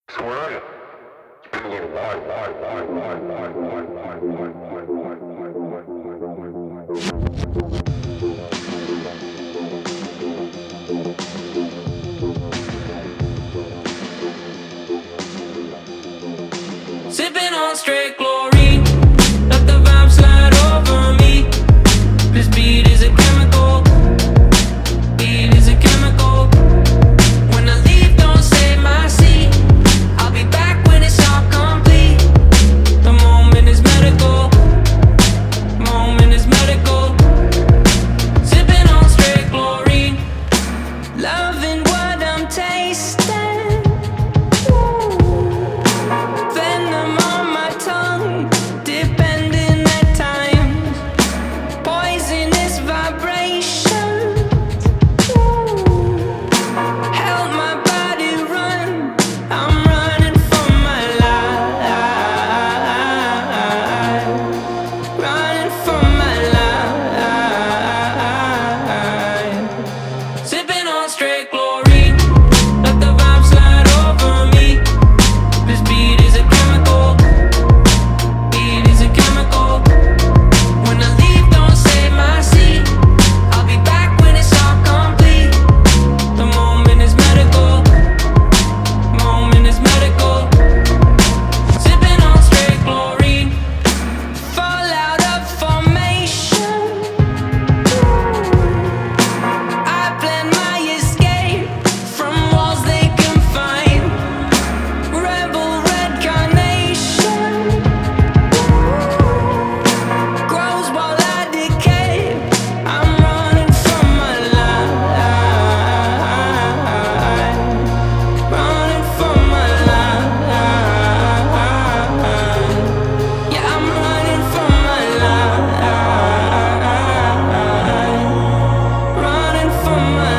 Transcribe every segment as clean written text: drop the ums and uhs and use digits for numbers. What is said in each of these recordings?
So where are you? It's been a little while. Sipping on straight chlorine, let the vibe slide over me. This beat is a chemical, beat is a chemical. When I leave, don't save my seat. I'll be back when it's all complete. The moment is medical, moment is medical. Sipping on straight chlorine, loving what I'm tasting. Venom on my tongue, depending at times. Poisonous vibrations help my body run. I'm running for my life, running for my life. Sipping on straight chlorine, let the vibe slide over me. This beat is a chemical, beat is a chemical. When I leave, don't save my seat. I'll be back when it's all complete. The moment is medical, moment is medical. Sipping on straight chlorine, fallout of formation. I plan my escape from walls they confine. Rebel red carnation grows while I decay. I'm running from my life, running from my life. Yeah, I'm running from my life, running from my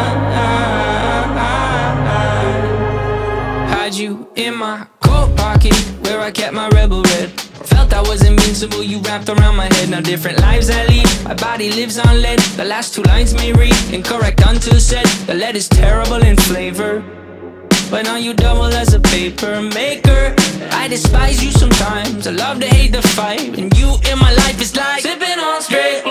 life. Had you in my coat pocket where I kept my rebel red. Felt I was invincible, you wrapped around my head. Now different lives I lead, my body lives on lead. The last two lines may read incorrect until said. The lead is terrible in flavor, but now you double as a paper maker. I despise you sometimes, I love to hate the fight. And you in my life is like sipping on straight